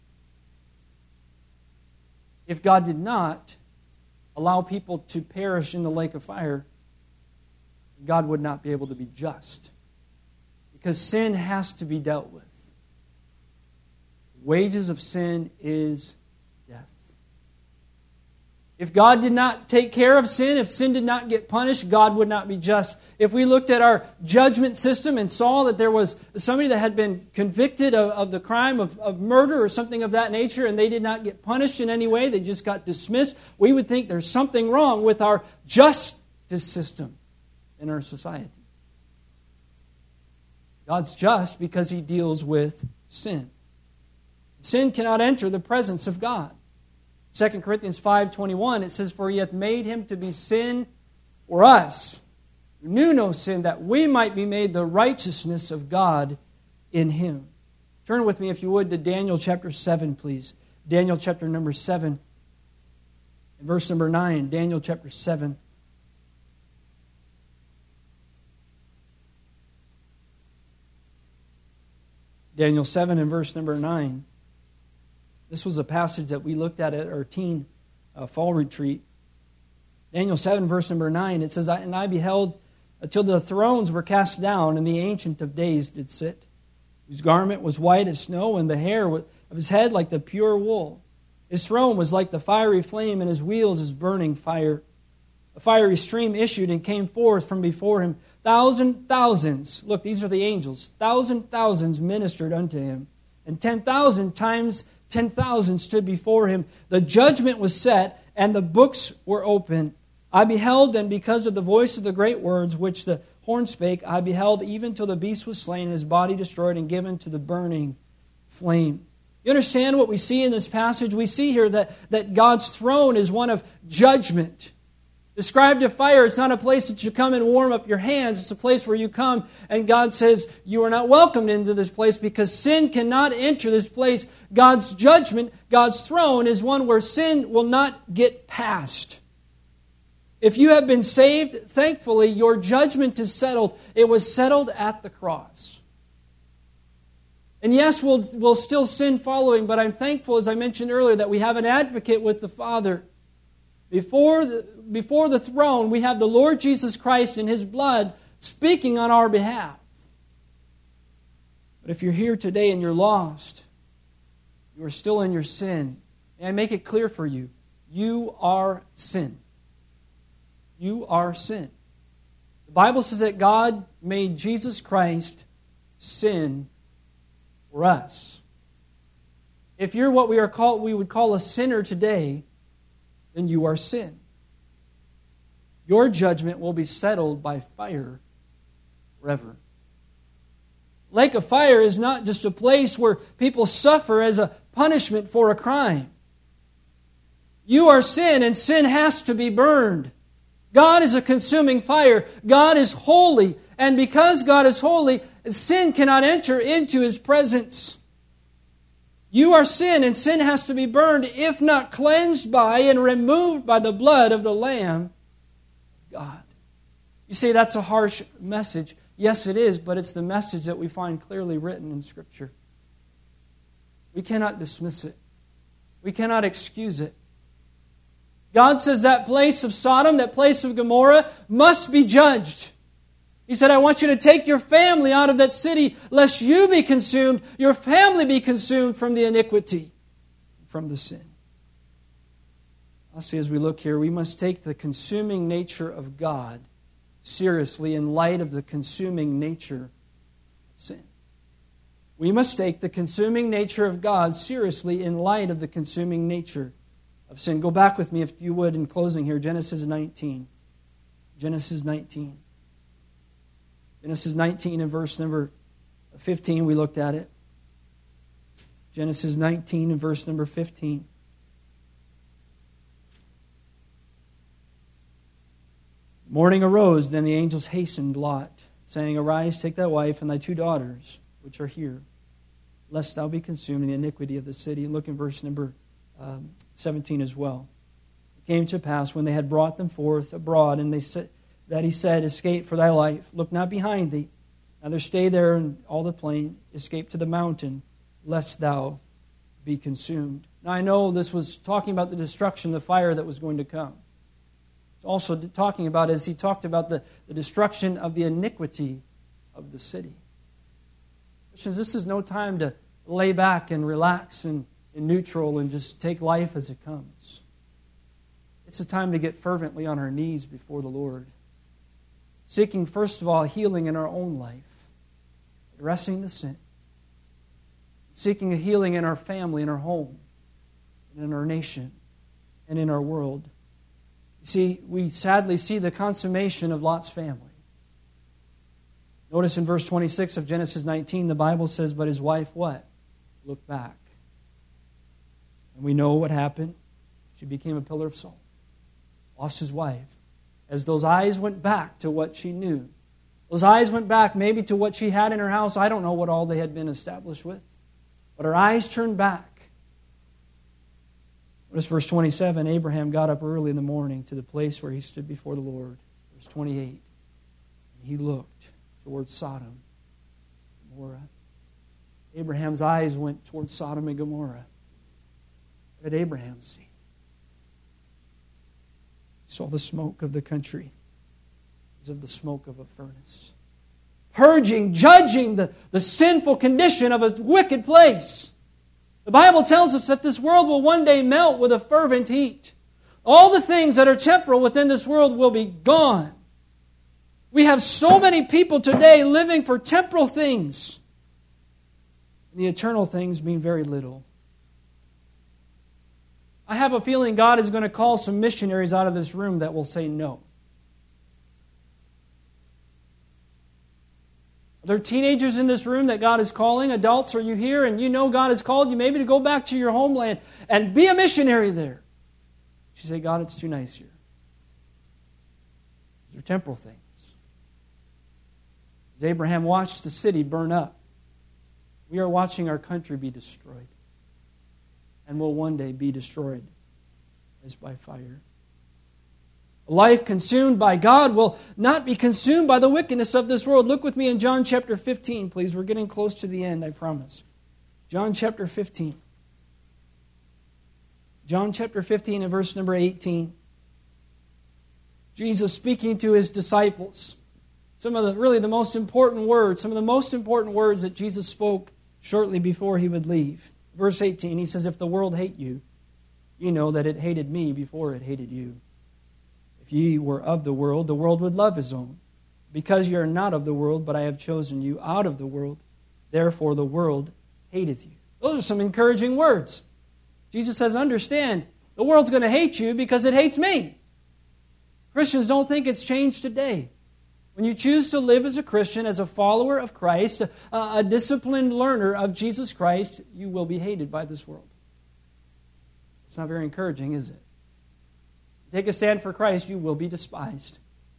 If God did not allow people to perish in the lake of fire, God would not be able to be just. Because sin has to be dealt with. The wages of sin is death. If God did not take care of sin, if sin did not get punished, God would not be just. If we looked at our judgment system and saw that there was somebody that had been convicted of, of the crime of, of murder or something of that nature, and they did not get punished in any way, they just got dismissed, we would think there's something wrong with our justice system in our society. God's just because He deals with sin. Sin cannot enter the presence of God. Second Corinthians five twenty-one, it says, for He hath made Him to be sin for us, who knew no sin, that we might be made the righteousness of God in Him. Turn with me, if you would, to Daniel chapter seven, please. Daniel chapter number seven, and verse number nine. Daniel chapter seven. Daniel seven and verse number nine. This was a passage that we looked at at our teen uh, fall retreat. Daniel seven, verse number nine, it says, and I beheld until the thrones were cast down, and the Ancient of Days did sit, whose garment was white as snow, and the hair of his head like the pure wool. His throne was like the fiery flame, and his wheels as burning fire. A fiery stream issued and came forth from before him. Thousand thousands, look, these are the angels, thousand thousands ministered unto him, and ten thousand times ten thousand stood before him. The judgment was set, and the books were open. I beheld, and because of the voice of the great words which the horn spake, I beheld even till the beast was slain, and his body destroyed and given to the burning flame. You understand what we see in this passage? We see here that, that God's throne is one of judgment. Described as fire, it's not a place that you come and warm up your hands. It's a place where you come and God says, you are not welcomed into this place because sin cannot enter this place. God's judgment, God's throne is one where sin will not get past. If you have been saved, thankfully, your judgment is settled. It was settled at the cross. And yes, we'll, we'll still sin following, but I'm thankful, as I mentioned earlier, that we have an advocate with the Father. Before the, before the throne, we have the Lord Jesus Christ in His blood speaking on our behalf. But if you're here today and you're lost, you are still in your sin, may I make it clear for you, you are sin. You are sin. The Bible says that God made Jesus Christ sin for us. If you're what we are called, we would call a sinner today, then you are sin. Your judgment will be settled by fire forever. Lake of fire is not just a place where people suffer as a punishment for a crime. You are sin, and sin has to be burned. God is a consuming fire. God is holy, and because God is holy, sin cannot enter into His presence. You are sin, and sin has to be burned, if not cleansed by and removed by the blood of the Lamb of God. You say that's a harsh message. Yes, it is, but it's the message that we find clearly written in Scripture. We cannot dismiss it. We cannot excuse it. God says that place of Sodom, that place of Gomorrah, must be judged. He said, I want you to take your family out of that city, lest you be consumed, your family be consumed from the iniquity, from the sin. I'll see as we look here, we must take the consuming nature of God seriously in light of the consuming nature of sin. We must take the consuming nature of God seriously in light of the consuming nature of sin. Go back with me, if you would, in closing here, Genesis nineteen. Genesis nineteen. Genesis nineteen and verse number fifteen, we looked at it. Genesis nineteen and verse number fifteen. Morning arose, then the angels hastened Lot, saying, Arise, take thy wife and thy two daughters, which are here, lest thou be consumed in the iniquity of the city. And look in verse number um, seventeen as well. It came to pass, when they had brought them forth abroad, and they said, that he said, Escape for thy life, look not behind thee, neither stay there in all the plain, escape to the mountain, lest thou be consumed. Now I know this was talking about the destruction, the fire that was going to come. It's also talking about, as he talked about, the, the destruction of the iniquity of the city. Christians, this is no time to lay back and relax and in neutral and just take life as it comes. It's a time to get fervently on our knees before the Lord, seeking, first of all, healing in our own life, addressing the sin, seeking a healing in our family, in our home, and in our nation, and in our world. You see, we sadly see the consummation of Lot's family. Notice in verse twenty-six of Genesis nineteen, the Bible says, But his wife what? Looked back. And we know what happened. She became a pillar of salt. Lost his wife. As those eyes went back to what she knew. Those eyes went back maybe to what she had in her house. I don't know what all they had been established with. But her eyes turned back. Notice verse twenty-seven, Abraham got up early in the morning to the place where he stood before the Lord. Verse twenty-eight, and he looked towards Sodom and Gomorrah. Abraham's eyes went towards Sodom and Gomorrah. What did Abraham see? He saw the smoke of the country as of the smoke of a furnace. Purging, judging the, the sinful condition of a wicked place. The Bible tells us that this world will one day melt with a fervent heat. All the things that are temporal within this world will be gone. We have so many people today living for temporal things. And the eternal things mean very little. I have a feeling God is going to call some missionaries out of this room that will say no. Are there teenagers in this room that God is calling? Adults, are you here and you know God has called you maybe to go back to your homeland and be a missionary there? You say, God, it's too nice here. These are temporal things. As Abraham watched the city burn up, we are watching our country be destroyed. And will one day be destroyed as by fire. A life consumed by God will not be consumed by the wickedness of this world. Look with me in John chapter fifteen, please. We're getting close to the end, I promise. John chapter fifteen. John chapter fifteen and verse number eighteen. Jesus speaking to His disciples. Some of the, really the most important words, some of the most important words that Jesus spoke shortly before He would leave. Verse eighteen, He says, If the world hate you, you know that it hated me before it hated you. If ye were of the world, the world would love his own. because you are not of the world, but I have chosen you out of the world. Therefore the world hateth you. Those are some encouraging words. Jesus says, understand, the world's going to hate you because it hates me. Christians don't think it's changed today. When you choose to live as a Christian, as a follower of Christ, a, a disciplined learner of Jesus Christ, you will be hated by this world. It's not very encouraging, is it? Take a stand for Christ, you will be despised.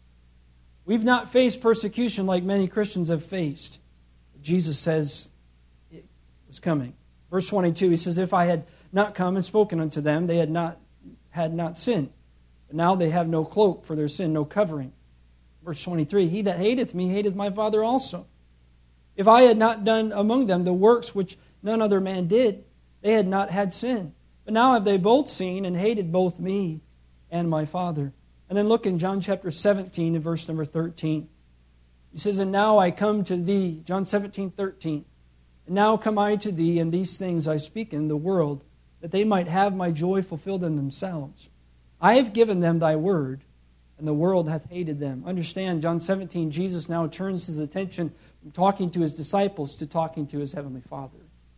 We've not faced persecution like many Christians have faced. Jesus says it was coming. Verse twenty-two, he says, if I had not come and spoken unto them, they had not had not sinned. But now they have no cloak for their sin, no covering. Verse twenty-three, he that hateth me hateth my Father also. If I had not done among them the works which none other man did, they had not had sin. But now have they both seen and hated both me and my Father. And then look in John chapter seventeen and verse number thirteen. He says, and now I come to thee, John seventeen, thirteen. And now come I to thee, and these things I speak in the world, that they might have my joy fulfilled in themselves. I have given them thy word, and the world hath hated them. Understand, John seventeen, Jesus now turns his attention from talking to his disciples to talking to his heavenly Father.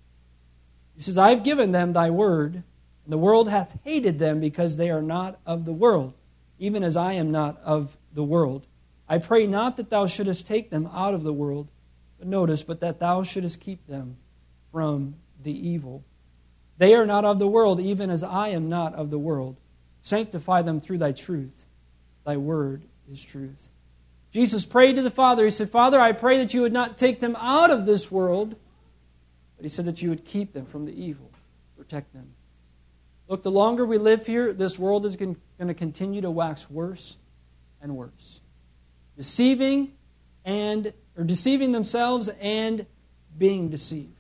He says, I have given them thy word, and the world hath hated them because they are not of the world, even as I am not of the world. I pray not that thou shouldest take them out of the world, but notice, but that thou shouldest keep them from the evil. They are not of the world, even as I am not of the world. Sanctify them through thy truth. Thy word is truth. Jesus prayed to the Father. He said, Father, I pray that you would not take them out of this world, but he said that you would keep them from the evil, protect them. Look, the longer we live here, this world is going to continue to wax worse and worse. Deceiving and or deceiving themselves and being deceived.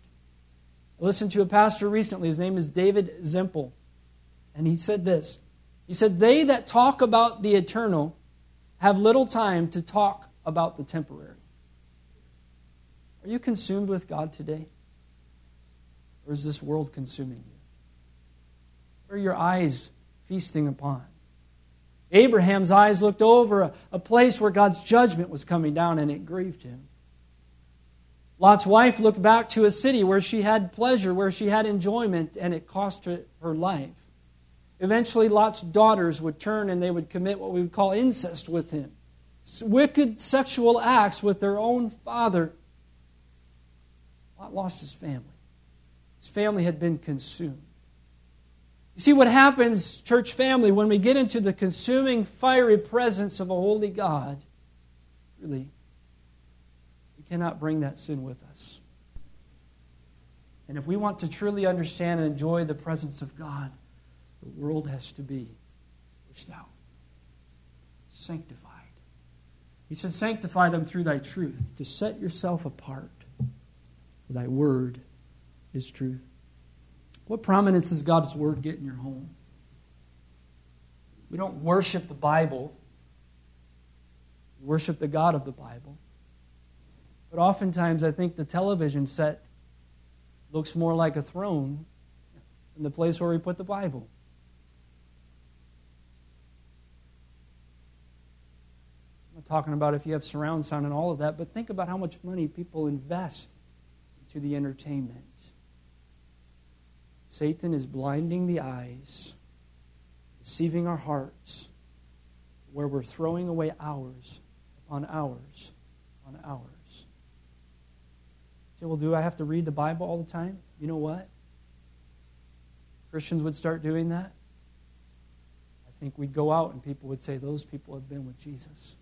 I listened to a pastor recently. His name is David Zimpel. And he said this. He said, they that talk about the eternal have little time to talk about the temporary. Are you consumed with God today? Or is this world consuming you? What are your eyes feasting upon? Abraham's eyes looked over a, a place where God's judgment was coming down, and it grieved him. Lot's wife looked back to a city where she had pleasure, where she had enjoyment, and it cost her her life. Eventually, Lot's daughters would turn and they would commit what we would call incest with him. Wicked sexual acts with their own father. Lot lost his family. His family had been consumed. You see what happens, church family, when we get into the consuming, fiery presence of a holy God, really, we cannot bring that sin with us. And if we want to truly understand and enjoy the presence of God, the world has to be pushed out, sanctified. He said, sanctify them through thy truth, to set yourself apart. For thy word is truth. What prominence does God's word get in your home? We don't worship the Bible. We worship the God of the Bible. But oftentimes I think the television set looks more like a throne than the place where we put the Bible. I'm not talking about if you have surround sound and all of that, but think about how much money people invest into the entertainment. Satan is blinding the eyes, deceiving our hearts, where we're throwing away hours upon hours on hours. Say, well, do I have to read the Bible all the time? You know what? Christians would start doing that. I think we'd go out and people would say, those people have been with Jesus.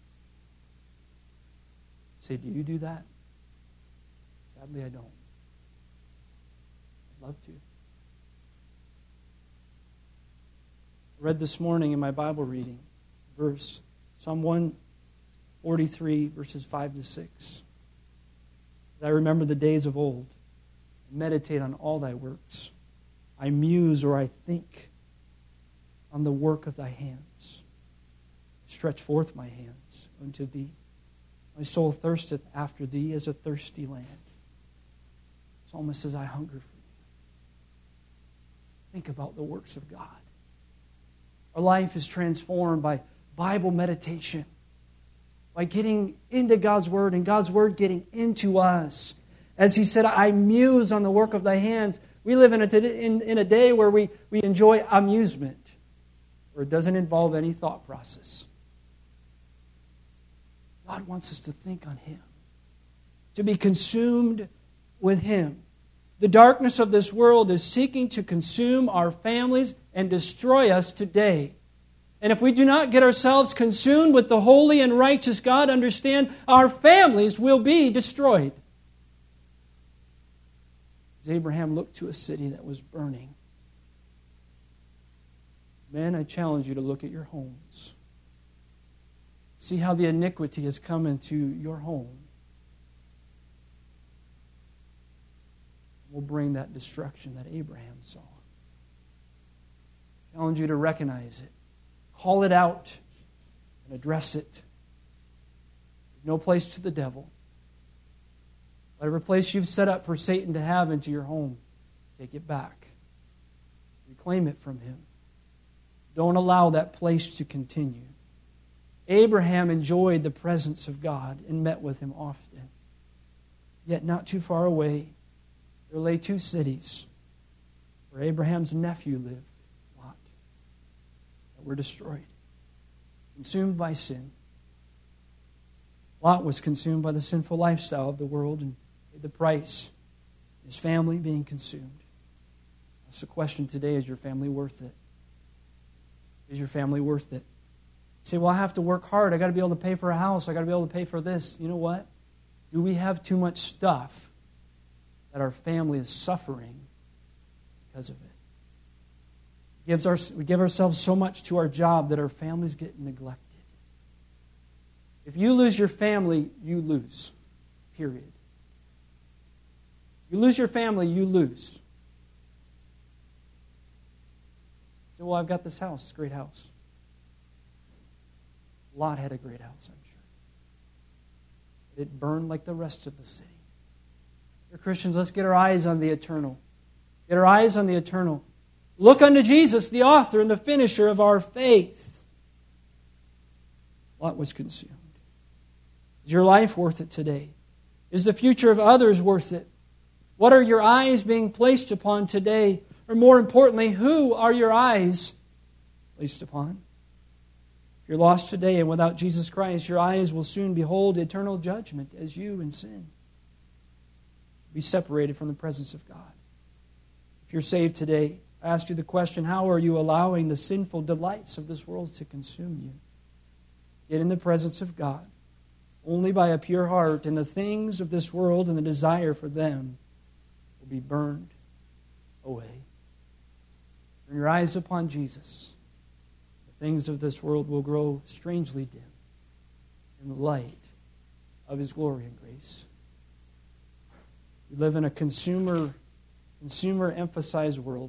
Say, do you do that? Sadly, I don't. I'd love to. I read this morning in my Bible reading, verse Psalm one forty-three, verses five to six. I remember the days of old, meditate on all thy works. I muse or I think on the work of thy hands. Stretch forth my hands unto thee. My soul thirsteth after thee as a thirsty land. Psalmist says, I hunger for thee. Think about the works of God. Our life is transformed by Bible meditation. by getting into God's Word and God's Word getting into us. As He said, I muse on the work of thy hands. We live in a, in, in a day where we, we enjoy amusement, where it doesn't involve any thought process. God wants us to think on Him, to be consumed with Him. The darkness of this world is seeking to consume our families and destroy us today. And if we do not get ourselves consumed with the holy and righteous God, understand our families will be destroyed. As Abraham looked to a city that was burning, men, I challenge you to look at your homes. See how the iniquity has come into your home. Will bring that destruction that Abraham saw. I challenge you to recognize it. Call it out and address it. There's no place to the devil. Whatever place you've set up for Satan to have into your home, take it back. Reclaim it from him. Don't allow that place to continue. Abraham enjoyed the presence of God and met with Him often. Yet not too far away, there lay two cities where Abraham's nephew lived, Lot, that were destroyed, consumed by sin. Lot was consumed by the sinful lifestyle of the world and paid the price, his family being consumed. That's the question today, is your family worth it? Is your family worth it? You say, well, I have to work hard. I've got to be able to pay for a house. I've got to be able to pay for this. You know what? Do we have too much stuff that our family is suffering because of it? It gives our, we give ourselves so much to our job that our families get neglected. If you lose your family, you lose. Period. You lose your family, you lose. So, well, I've got this house, great house. Lot had a great house, I'm sure. But it burned like the rest of the city. Dear Christians, let's get our eyes on the eternal. Get our eyes on the eternal. Look unto Jesus, the author and the finisher of our faith. Lot was consumed. Is your life worth it today? Is the future of others worth it? What are your eyes being placed upon today? Or more importantly, who are your eyes placed upon? If you're lost today and without Jesus Christ, your eyes will soon behold eternal judgment as you in sin. Be separated from the presence of God. If you're saved today, I ask you the question, how are you allowing the sinful delights of this world to consume you? Get in the presence of God. Only by a pure heart, and the things of this world and the desire for them will be burned away. Turn your eyes upon Jesus. The things of this world will grow strangely dim in the light of His glory and grace. We live in a consumer, consumer-emphasized world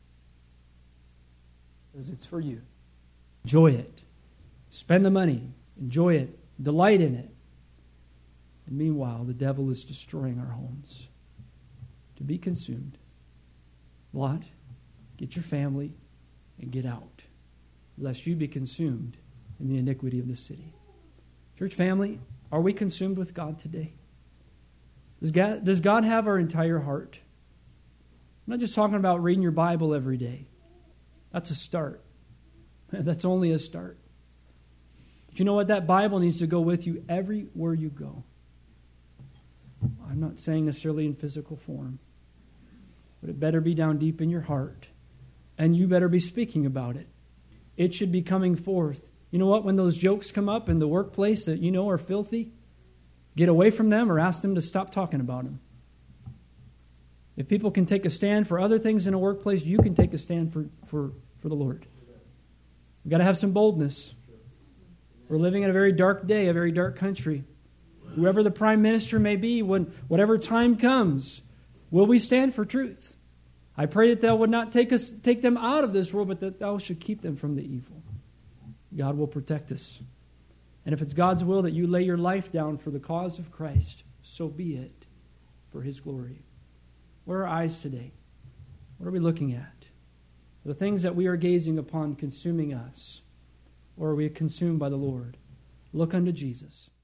because it's for you. Enjoy it. Spend the money. Enjoy it. Delight in it. And meanwhile, the devil is destroying our homes to be consumed. Lot, get your family and get out, lest you be consumed in the iniquity of the city. Church family, are we consumed with God today? Does God, does God have our entire heart? I'm not just talking about reading your Bible every day. That's a start. That's only a start. But you know what? That Bible needs to go with you everywhere you go. I'm not saying necessarily in physical form, but it better be down deep in your heart, and you better be speaking about it. It should be coming forth. You know what? When those jokes come up in the workplace that you know are filthy, get away from them or ask them to stop talking about them. If people can take a stand for other things in a workplace, you can take a stand for, for, for the Lord. We've got to have some boldness. We're living in a very dark day, a very dark country. Whoever the prime minister may be, when whatever time comes, will we stand for truth? I pray that thou would not take us, take them out of this world, but that thou should keep them from the evil. God will protect us. And if it's God's will that you lay your life down for the cause of Christ, so be it for His glory. Where are our eyes today? What are we looking at? Are the things that we are gazing upon consuming us? Or are we consumed by the Lord? Look unto Jesus.